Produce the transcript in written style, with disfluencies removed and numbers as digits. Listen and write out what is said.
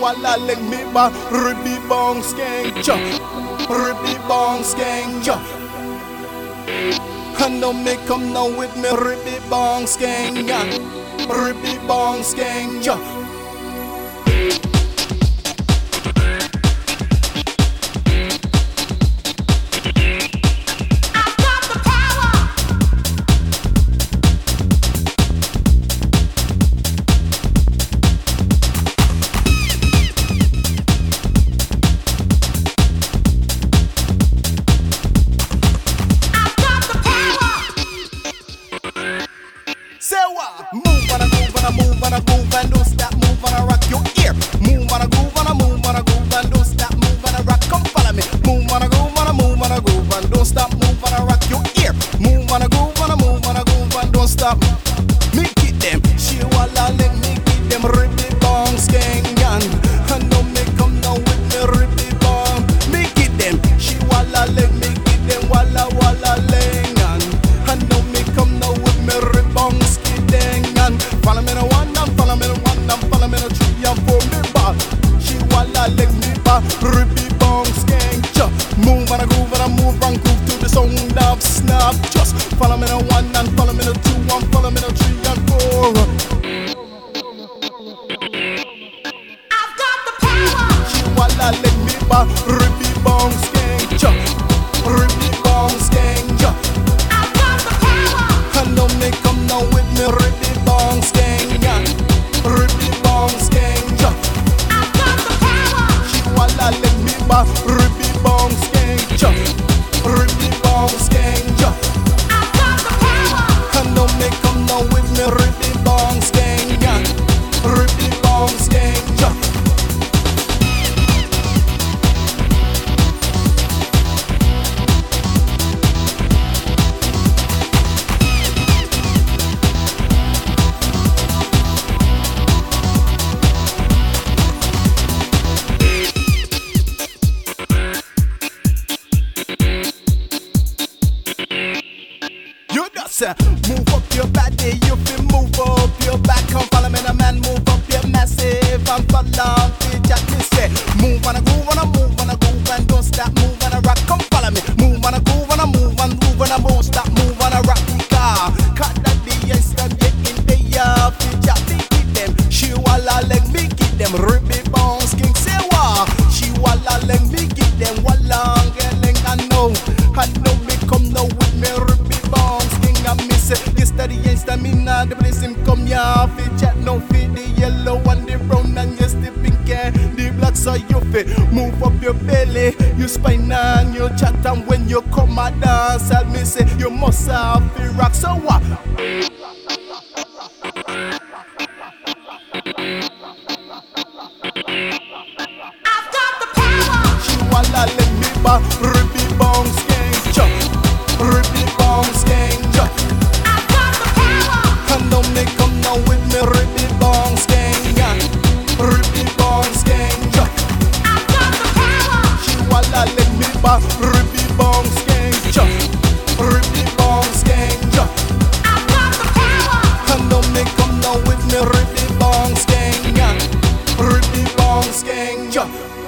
wala leg me ba ribi bong skeng cha ribi bong skeng cha. I know me come now with me ribi bong skeng ya ribi bong skeng cha. Move on a groove and a move on a groove and don't stop, move on a rock your ear. Move on a groove and a move on a groove and don't stop, move on a rock, come follow me. Move on a groove and a move on a groove and don't stop, move on a rock your ear. Move on a groove and a move on a groove and don't stop. Me get them, she walla let me get them ribbit bong skangan. I know me come now with me ribbit bong. Me get them, she walla let me get them walla walla lengan. I know me come now with me ribbit bong skangan. Follow me no one, and follow me no one, and follow me no three and four me back. She walla let me back, ribbit bong skang. Move and a groove and a move and groove to the sound of snap. Just follow me no one, and follow me no two, and follow me no three and four. I've got the power. She walla let me back, ribbit bong skang. Ribbit bong skang. I've got the power. I know me come now with me ribbit bong skang. Ribbit bong skang. I've got the power. She walla let me back, ribbit bong skang. Ribbit bong skang. I've got the power. I know me come now with me ribbit bong skang. Ribbit bong skang. You just move up your body, you feel move up your back. Come follow me, the man, move up your massive and follow me, just me say. Move on a groove and a move on a groove and don't stop, move on a rock. Come follow me, move on a groove and a move and move and a move, stop, move on a rock. Cut that the instant get in the yard, just me get them. She walla let me get them ribbit bones, king say what? She walla let me get them walla getting I know me come now with me ribbit bones, king I miss it. Yesterday ain't stamina, the place him come ya fit chat no fit the yellow and the brown and yes the pink and the black so you fit. Move up your belly, you spine and you chat and when you come a dance, I'll me say you must have the rock so what? I've got the power. She walla let me back, ribbit bong skang. Ribbit bong skang. I've got the power. I know me come now with me ribbit bong skang. Ribbit bong skang. I've got the power. She walla let me back, ribbit bong skang. Ribbit bong skang. I've got the power. I know me come now with me ribbit bong skang. Ribbit bong skang.